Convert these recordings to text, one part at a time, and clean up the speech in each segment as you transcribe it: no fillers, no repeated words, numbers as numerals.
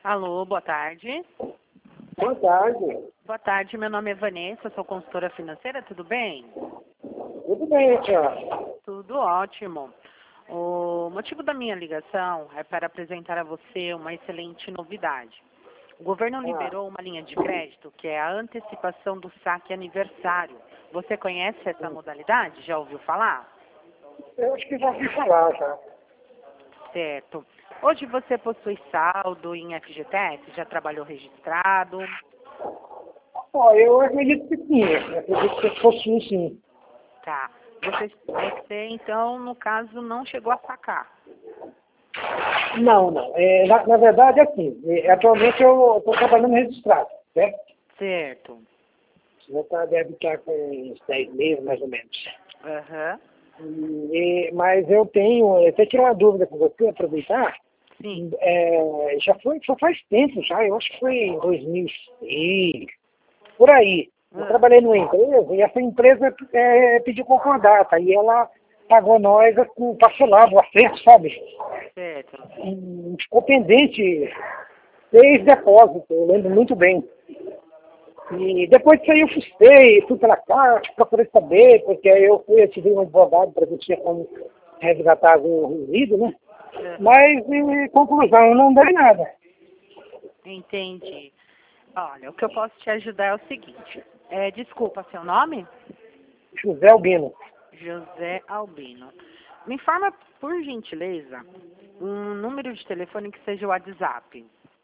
Alô, boa tarde. Boa tarde. Boa tarde, meu nome é Vanessa, sou consultora financeira, tudo bem? Tudo bem, senhora? Tudo ótimo. O motivo da minha ligação é para apresentar a você uma excelente novidade. O governo liberou uma linha de crédito, que é a antecipação do saque aniversário. Você conhece essa modalidade? Já ouviu falar? Eu acho que já ouvi falar, já. Certo. Hoje você possui saldo em FGTS? Já trabalhou registrado? Ó, eu acredito que sim. Eu acredito que fosse sim. Tá. Você, então, no caso, não chegou a sacar. Não, não. Na verdade, assim, atualmente eu estou trabalhando registrado, certo? Certo. Deve estar com uns 10 meses, mais ou menos. Aham. Mas eu tenho, até tirar uma dúvida com você, aproveitar. Sim. Já faz tempo já, eu acho que foi em 2006, por aí. Eu trabalhei numa empresa e essa empresa pediu concordata e ela pagou nós com parcelado, o acerto, sabe? Certo. E ficou pendente 6 depósitos, eu lembro muito bem. E depois disso aí eu fui pela caixa, procurei saber, porque aí eu tive um advogado para ver se tinha como resgatar algum resíduo, né? Mas, em conclusão, não deu em nada. Entendi. Olha, o que eu posso te ajudar é o seguinte. Desculpa, seu nome? José Albino. José Albino. Me informa, por gentileza, um número de telefone que seja o WhatsApp.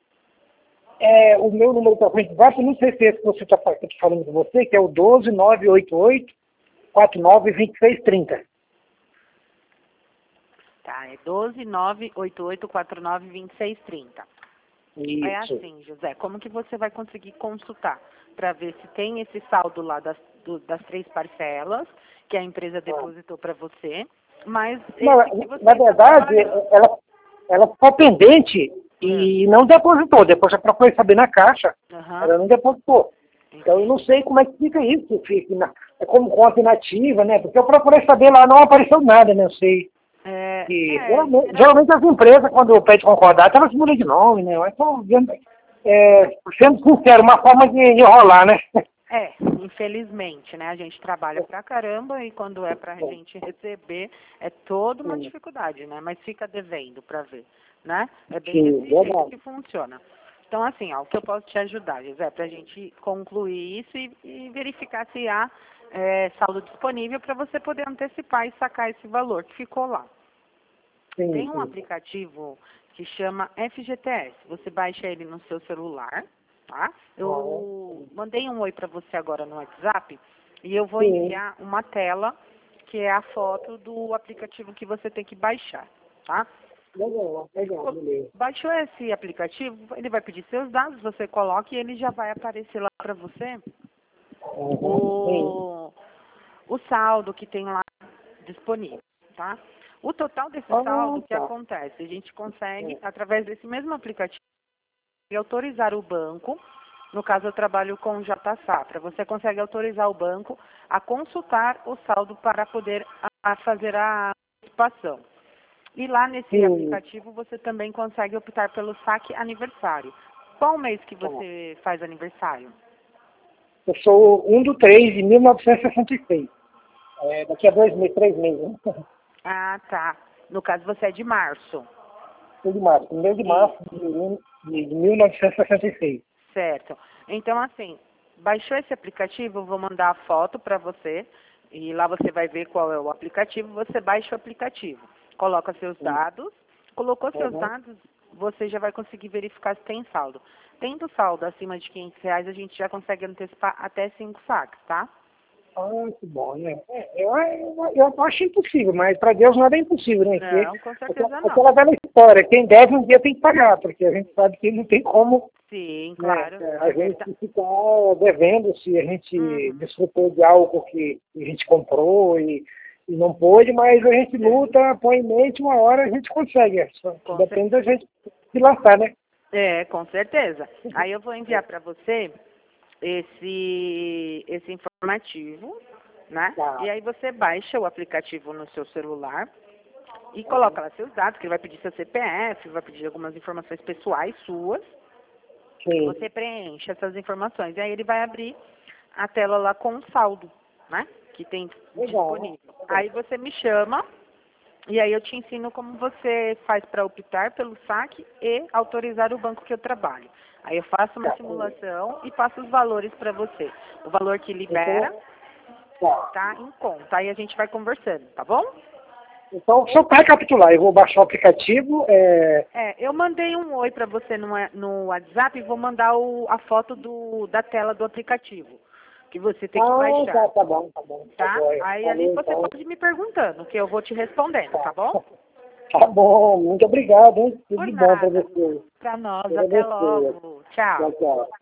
O meu número para frente WhatsApp, não sei se é esse que você está falando com você, que é o 12988-492630. Tá, é 12988492630. É Isso. assim, José, como que você vai conseguir consultar para ver se tem esse saldo lá das 3 parcelas que a empresa depositou para você, mas Não, esse que você na está verdade, trabalhando. ela ficou pendente e não depositou. Depois eu procurei saber na caixa, Aham. ela não depositou. Então eu não sei como é que fica isso. É como conta inativa, né? Porque eu procurei saber lá, não apareceu nada, né? Eu sei. E geralmente as empresas, quando pedem concordar, elas mudam de nome, né? Mas tô vendo, sendo sincero, uma forma de enrolar, né? Infelizmente, né? A gente trabalha pra caramba e quando é pra gente receber é toda uma dificuldade, né? Mas fica devendo pra ver, né? É bem Sim, desse jeito verdade. que funciona. Então, assim, ó, o que eu posso te ajudar, José, pra gente concluir isso e verificar se há saldo disponível para você poder antecipar e sacar esse valor que ficou lá. Sim, Tem um sim. aplicativo que chama FGTS. Você baixa ele no seu celular, tá? Eu mandei um oi para você agora no WhatsApp e eu vou Sim. enviar uma tela que é a foto do aplicativo que você tem que baixar, tá? Legal, beleza. Baixou esse aplicativo, ele vai pedir seus dados, você coloca e ele já vai aparecer lá para você Sim. o saldo que tem lá disponível, tá? O total desse saldo, o que Tá. acontece? A gente consegue, através desse mesmo aplicativo, autorizar o banco, no caso eu trabalho com o JSafra, você consegue autorizar o banco a consultar o saldo para poder fazer a antecipação. E lá nesse aplicativo você também consegue optar pelo saque aniversário. Qual mês que você faz aniversário? Eu sou 1/3 de 1966. Daqui a 2 meses, 3 meses. Né? Ah, tá. No caso você é de março. De março, 1º de março de 1966. Certo. Então, assim, baixou esse aplicativo, eu vou mandar a foto para você e lá você vai ver qual é o aplicativo. Você baixa o aplicativo, coloca seus dados, colocou seus dados, você já vai conseguir verificar se tem saldo. Tendo saldo acima de R$ 500, a gente já consegue antecipar até 5 saques, tá? Que bom, né? Eu acho impossível, mas para Deus nada é impossível, né? Não, com certeza não. Aquela velha história, quem deve um dia tem que pagar, porque a gente sabe que não tem como. Sim, claro. A gente ficar devendo se a gente desfrutou de algo que a gente comprou e não pôde, mas a gente luta, põe em mente, uma hora a gente consegue. Depende da gente se lançar, né? Com certeza. Aí eu vou enviar para você esse informativo, né? E aí você baixa o aplicativo no seu celular e coloca lá seus dados, que ele vai pedir seu CPF, vai pedir algumas informações pessoais suas, Sim. Você preenche essas informações. E aí ele vai abrir a tela lá com o saldo, né? Que tem Legal. disponível. Aí você me chama e aí eu te ensino como você faz para optar pelo saque e autorizar o banco que eu trabalho. Aí eu faço uma simulação e passo os valores para você. O valor que libera tá em conta. Aí a gente vai conversando, tá bom? Então, só para recapitular, eu vou baixar o aplicativo. Eu mandei um oi para você no WhatsApp e vou mandar a foto da tela do aplicativo, que você tem que baixar. Tá bom, tá bom. Tá? Joia. Aí Valeu, ali você então. pode ir me perguntando, que eu vou te respondendo, tá bom? Tá bom, muito obrigado, hein? Tudo Por de bom para nada. você. Para nós, Deus até abençoe. logo. Tchau. Tchau, tchau.